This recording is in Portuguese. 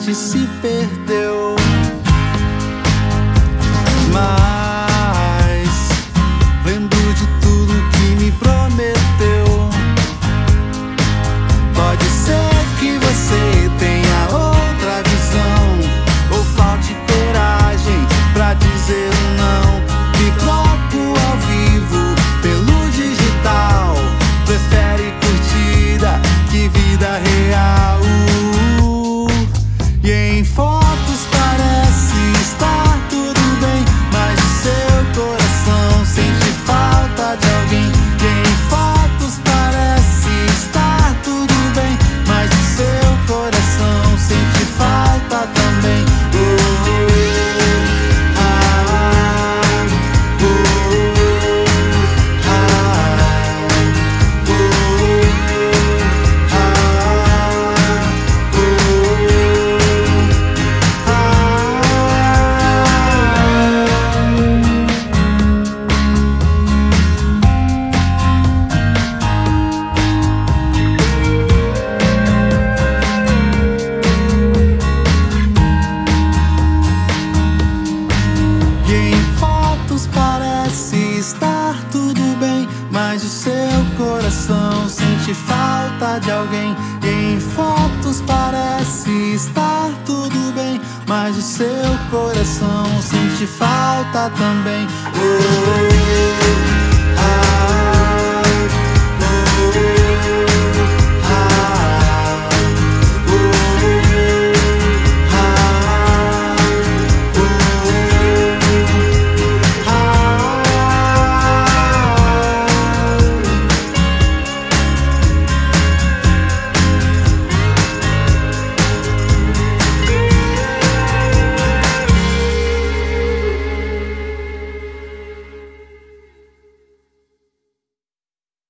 gente se perdeu. Mas lembro de tudo que me prometeu. Pode ser que você tenha outra visão, ou falte coragem pra dizer não. Me troco ao vivo pelo digital, prefere curtida que vida real. E em fotos parece estar tudo bem, mas o seu coração sente falta de alguém. E em fotos parece estar tudo bem, mas o seu coração sente falta também. Estar tudo bem, mas o seu coração sente falta de alguém. E em fotos parece estar tudo bem, mas o seu coração sente falta também.